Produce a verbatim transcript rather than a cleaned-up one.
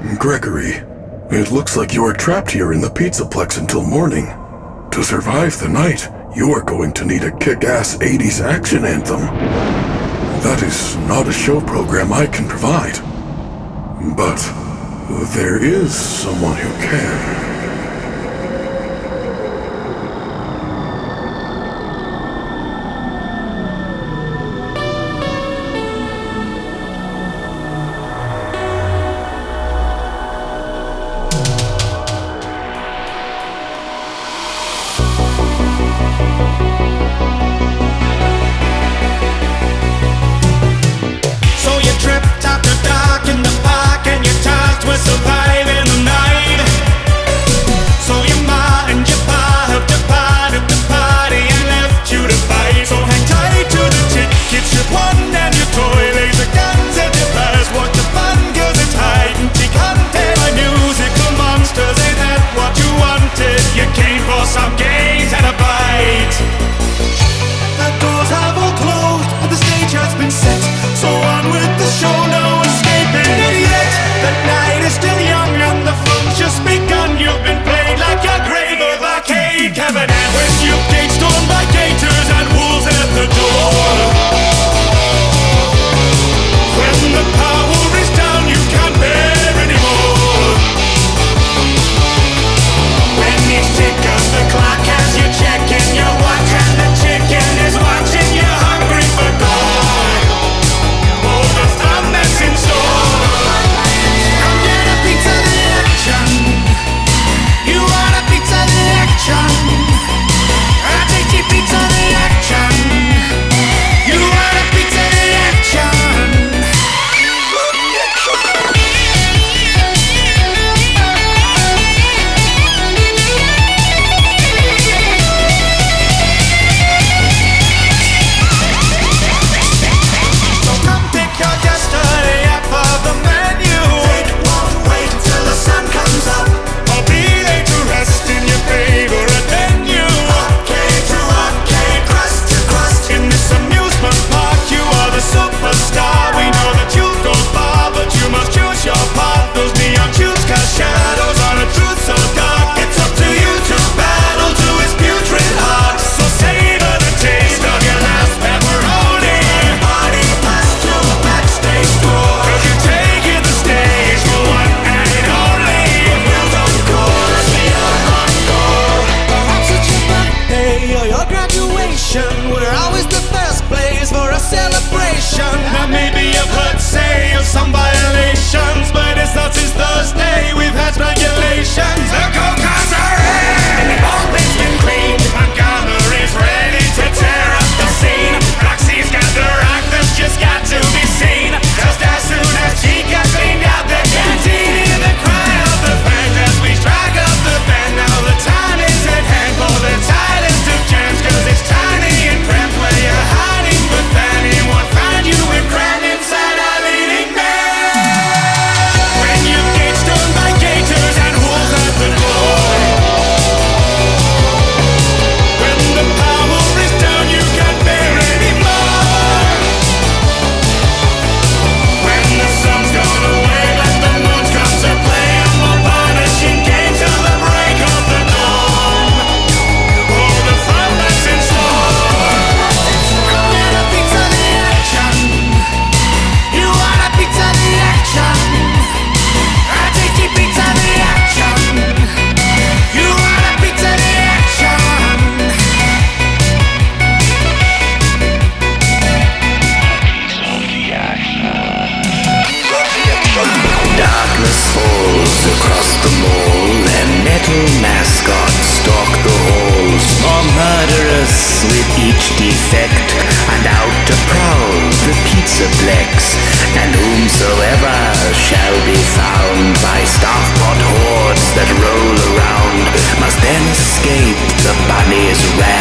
Gregory, it looks like you are trapped here in the Pizzaplex until morning. To survive the night, you are going to need a kick-ass eighties action anthem. That is not a show program I can provide. But there is someone who can. defect, and out to prowl the Pizzaplex, and whomsoever shall be found by staff-pot hordes that roll around must then escape the bunny's wrath.